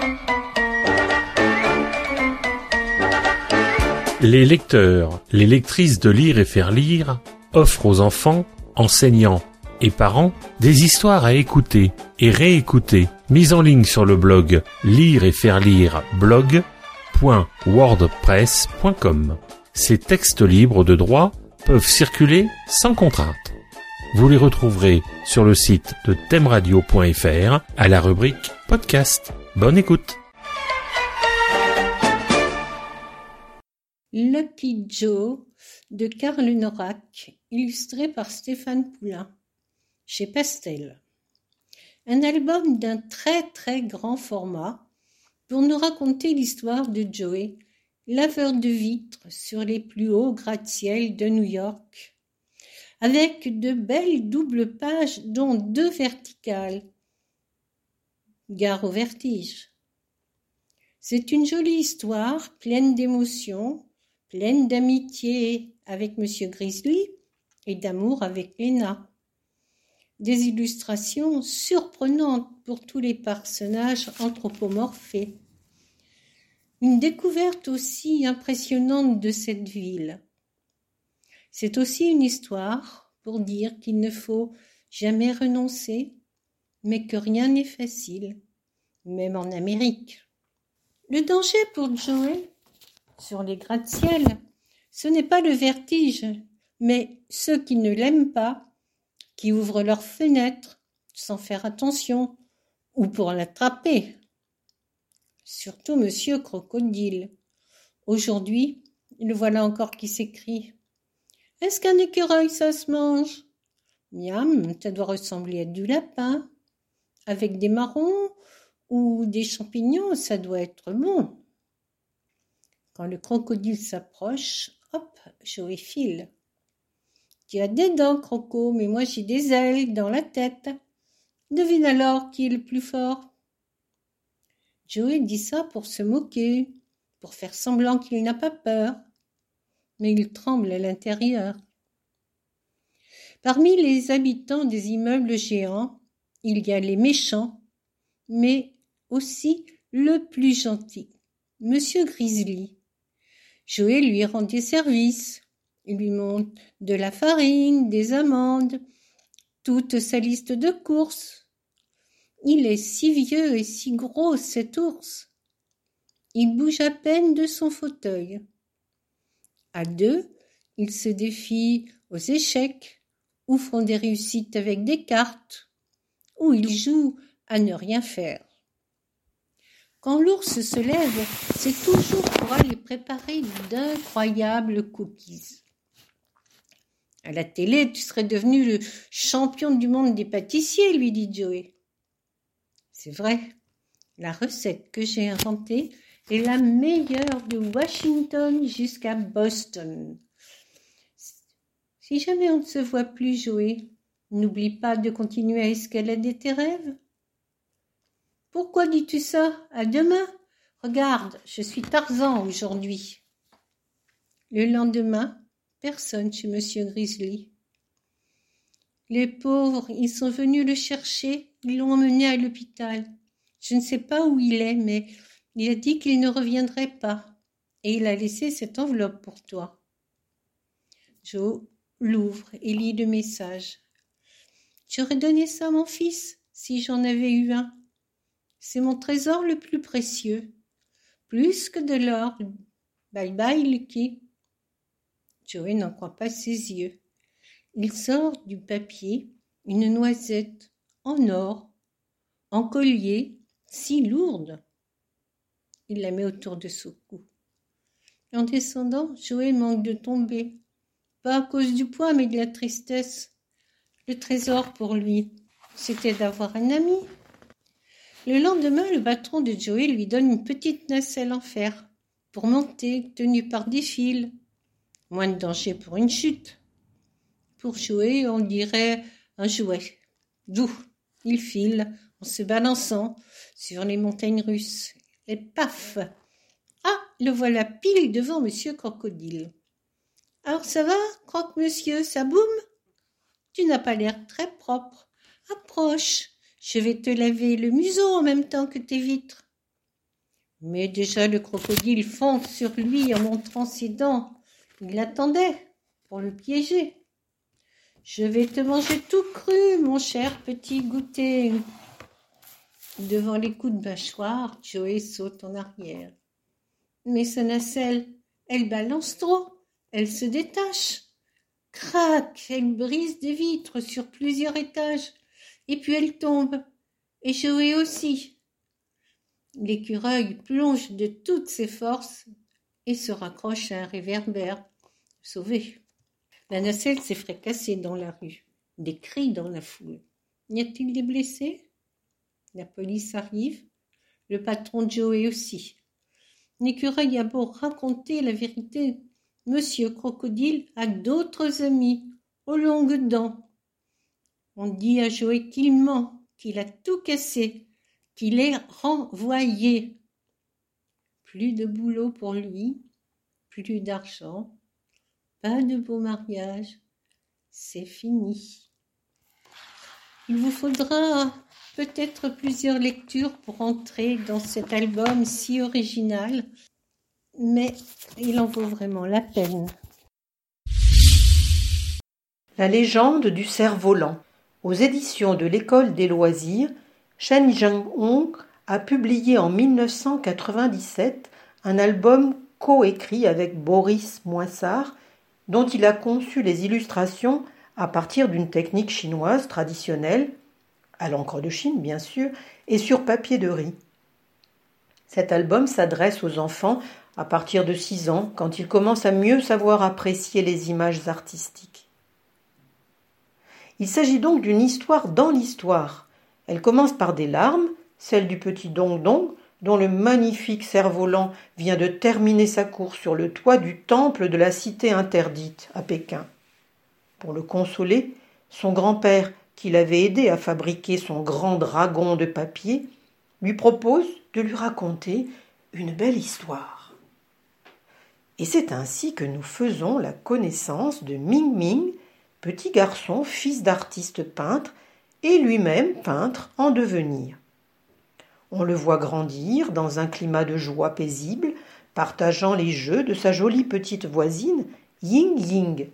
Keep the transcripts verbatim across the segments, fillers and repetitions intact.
Les lecteurs, les lectrices de Lire et faire lire offrent aux enfants, enseignants et parents des histoires à écouter et réécouter, mises en ligne sur le blog lire et faire lire blog point wordpress point com. Ces textes libres de droit peuvent circuler sans contrainte. Vous les retrouverez sur le site de thème radio point f r à la rubrique podcast. Bonne écoute. Lucky Joe de Karl Neurath, illustré par Stéphane Poulain, chez Pastel. Un album d'un très très grand format pour nous raconter l'histoire de Joey, laveur de vitres sur les plus hauts gratte-ciel de New York, avec de belles doubles pages dont deux verticales. Gare au vertige. C'est une jolie histoire pleine d'émotions, pleine d'amitié avec Monsieur Grizzly et d'amour avec Lena. Des illustrations surprenantes pour tous les personnages anthropomorphés. Une découverte aussi impressionnante de cette ville. C'est aussi une histoire pour dire qu'il ne faut jamais renoncer, mais que rien n'est facile, même en Amérique. Le danger pour Joey sur les gratte-ciel, ce n'est pas le vertige, mais ceux qui ne l'aiment pas, qui ouvrent leurs fenêtres sans faire attention, ou pour l'attraper. Surtout Monsieur Crocodile. Aujourd'hui, le voilà encore qui s'écrie. Est-ce qu'un écureuil, ça se mange? Miam, ça doit ressembler à du lapin. Avec des marrons ou des champignons, ça doit être bon. Quand le crocodile s'approche, hop, Joey file. Tu as des dents, Croco, mais moi j'ai des ailes dans la tête. Devine alors qui est le plus fort. Joey dit ça pour se moquer, pour faire semblant qu'il n'a pas peur. Mais il tremble à l'intérieur. Parmi les habitants des immeubles géants, il y a les méchants, mais aussi le plus gentil, Monsieur Grizzly. Joey lui rend des services. Il lui montre de la farine, des amandes, toute sa liste de courses. Il est si vieux et si gros, cet ours. Il bouge à peine de son fauteuil. À deux, ils se défient aux échecs, ou font des réussites avec des cartes, ou ils jouent à ne rien faire. Quand l'ours se lève, c'est toujours pour aller préparer d'incroyables cookies. À la télé, tu serais devenu le champion du monde des pâtissiers, lui dit Joey. C'est vrai, la recette que j'ai inventée est la meilleure de Washington jusqu'à Boston. Si jamais on ne se voit plus, Joey, n'oublie pas de continuer à escalader tes rêves. Pourquoi dis-tu ça? À demain. Regarde, je suis Tarzan aujourd'hui. Le lendemain, personne chez Monsieur Grizzly. Les pauvres, ils sont venus le chercher, ils l'ont emmené à l'hôpital. Je ne sais pas où il est, mais il a dit qu'il ne reviendrait pas. Et il a laissé cette enveloppe pour toi. Joe l'ouvre et lit le message. J'aurais donné ça à mon fils, si j'en avais eu un. C'est mon trésor le plus précieux, plus que de l'or. Bye bye, Lucky. Joey n'en croit pas ses yeux. Il sort du papier une noisette en or, en collier, si lourde. Il la met autour de son cou. En descendant, Joey manque de tomber. Pas à cause du poids, mais de la tristesse. Le trésor pour lui, c'était d'avoir un ami. Le lendemain, le patron de Joey lui donne une petite nacelle en fer pour monter, tenue par des fils. Moins de danger pour une chute. Pour Joey, on dirait un jouet. Doux, il file en se balançant sur les montagnes russes. Et paf! Ah, le voilà pile devant Monsieur Crocodile. Alors ça va, croque-monsieur, ça boum? Tu n'as pas l'air très propre. Approche. Je vais te laver le museau en même temps que tes vitres. Mais déjà le crocodile fonce sur lui en montrant ses dents. Il l'attendait pour le piéger. « Je vais te manger tout cru, mon cher petit goûter. » Devant les coups de mâchoire, Joey saute en arrière. Mais sa nacelle, elle balance trop, elle se détache. Crac, elle brise des vitres sur plusieurs étages, et puis elle tombe, et Joey aussi. L'écureuil plonge de toutes ses forces et se raccroche à un réverbère. Sauvé. La nacelle s'est fracassée dans la rue. Des cris dans la foule. Y a-t-il des blessés? La police arrive. Le patron Joey aussi. L'écureuil a beau raconter la vérité. Monsieur Crocodile a d'autres amis, aux longues dents. On dit à Joey qu'il ment, qu'il a tout cassé, qu'il est renvoyé. Plus de boulot pour lui, plus d'argent, pas de beau mariage, c'est fini. Il vous faudra peut-être plusieurs lectures pour entrer dans cet album si original, mais il en vaut vraiment la peine. La légende du cerf-volant. Aux éditions de l'École des loisirs, Chen Jianhong a publié en mille neuf cent quatre-vingt-dix-sept un album coécrit avec Boris Moissart, dont il a conçu les illustrations à partir d'une technique chinoise traditionnelle, à l'encre de Chine bien sûr, et sur papier de riz. Cet album s'adresse aux enfants à partir de six ans, quand ils commencent à mieux savoir apprécier les images artistiques. Il s'agit donc d'une histoire dans l'histoire. Elle commence par des larmes, celle du petit Dong Dong, dont le magnifique cerf-volant vient de terminer sa course sur le toit du temple de la cité interdite à Pékin. Pour le consoler, son grand-père, qui l'avait aidé à fabriquer son grand dragon de papier, lui propose de lui raconter une belle histoire. Et c'est ainsi que nous faisons la connaissance de Ming Ming, petit garçon, fils d'artiste peintre, et lui-même peintre en devenir. On le voit grandir dans un climat de joie paisible, partageant les jeux de sa jolie petite voisine, Ying Ying.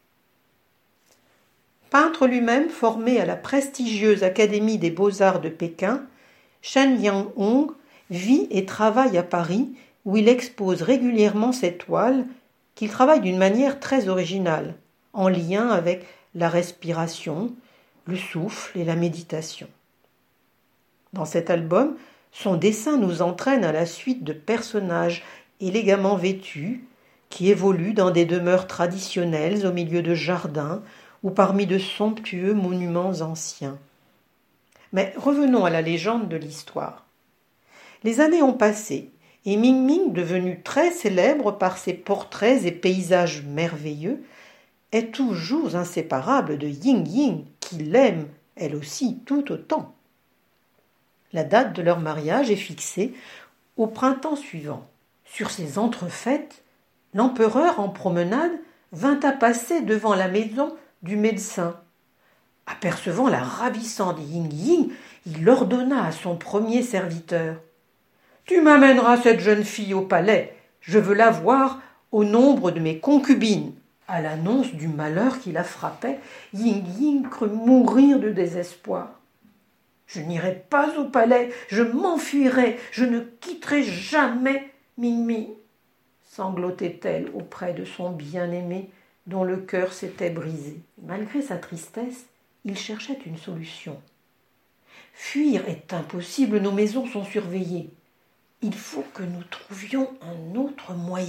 Peintre lui-même formé à la prestigieuse Académie des Beaux-Arts de Pékin, Chen Jianhong vit et travaille à Paris, où il expose régulièrement ses toiles, qu'il travaille d'une manière très originale, en lien avec la respiration, le souffle et la méditation. Dans cet album, son dessin nous entraîne à la suite de personnages élégamment vêtus qui évoluent dans des demeures traditionnelles au milieu de jardins ou parmi de somptueux monuments anciens. Mais revenons à la légende de l'histoire. Les années ont passé et Ming Ming, devenu très célèbre par ses portraits et paysages merveilleux, est toujours inséparable de Ying Ying, qui l'aime, elle aussi, tout autant. La date de leur mariage est fixée au printemps suivant. Sur ces entrefaites, l'empereur en promenade vint à passer devant la maison du médecin. Apercevant la ravissante Ying Ying, il ordonna à son premier serviteur « Tu m'amèneras cette jeune fille au palais, je veux la voir au nombre de mes concubines. » À l'annonce du malheur qui la frappait, Ying Ying crut mourir de désespoir. « Je n'irai pas au palais, je m'enfuirai, je ne quitterai jamais Ming Ming !» sanglotait-elle auprès de son bien-aimé dont le cœur s'était brisé. Malgré sa tristesse, il cherchait une solution. « Fuir est impossible, nos maisons sont surveillées. Il faut que nous trouvions un autre moyen. »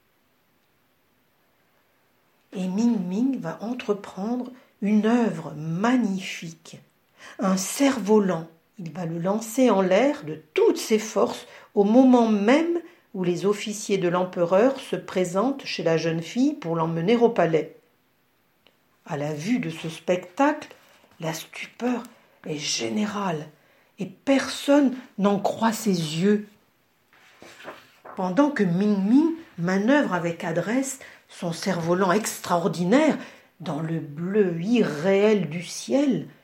Et Ming Ming va entreprendre une œuvre magnifique, un cerf-volant. Il va le lancer en l'air de toutes ses forces au moment même où les officiers de l'empereur se présentent chez la jeune fille pour l'emmener au palais. À la vue de ce spectacle, la stupeur est générale et personne n'en croit ses yeux. Pendant que Ming Ming manœuvre avec adresse son cerf-volant extraordinaire dans le bleu irréel du ciel,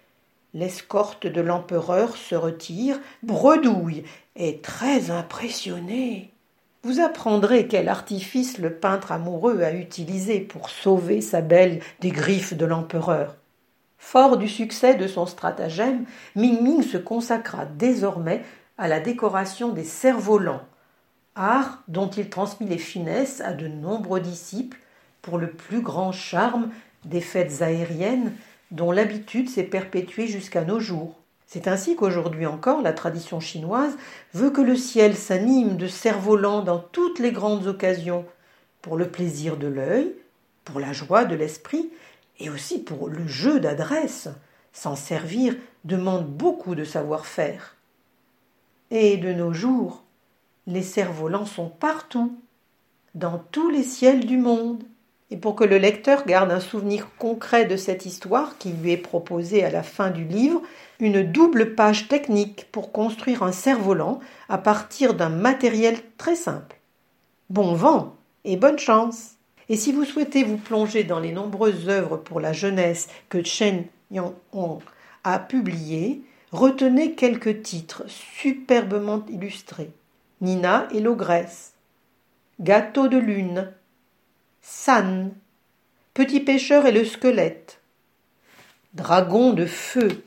L'escorte de l'empereur se retire, bredouille, est très impressionné. Vous apprendrez quel artifice le peintre amoureux a utilisé pour sauver sa belle des griffes de l'empereur. Fort du succès de son stratagème, Ming Ming se consacra désormais à la décoration des cerfs-volants, art dont il transmit les finesses à de nombreux disciples pour le plus grand charme des fêtes aériennes dont l'habitude s'est perpétuée jusqu'à nos jours. C'est ainsi qu'aujourd'hui encore, la tradition chinoise veut que le ciel s'anime de cerfs-volants dans toutes les grandes occasions, pour le plaisir de l'œil, pour la joie de l'esprit, et aussi pour le jeu d'adresse. S'en servir demande beaucoup de savoir-faire. Et de nos jours, les cerfs-volants sont partout, dans tous les ciels du monde. Et pour que le lecteur garde un souvenir concret de cette histoire qui lui est proposée à la fin du livre, une double page technique pour construire un cerf-volant à partir d'un matériel très simple. Bon vent et bonne chance! Et si vous souhaitez vous plonger dans les nombreuses œuvres pour la jeunesse que Chen Yang-hong a publiées, retenez quelques titres superbement illustrés. Nina et l'ogresse, Gâteau de lune, San, Petit pêcheur et le squelette, Dragon de feu.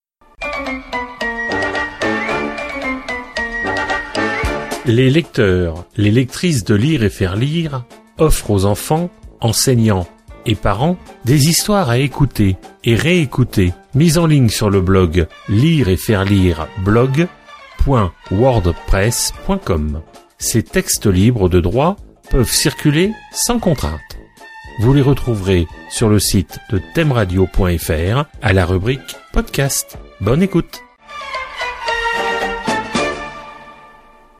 Les lecteurs, les lectrices de Lire et faire lire offrent aux enfants, enseignants et parents des histoires à écouter et réécouter, mises en ligne sur le blog lire et faire lire blog point wordpress point com. Ces textes libres de droit peuvent circuler sans contrainte. Vous les retrouverez sur le site de thème radio point f r à la rubrique podcast. Bonne écoute!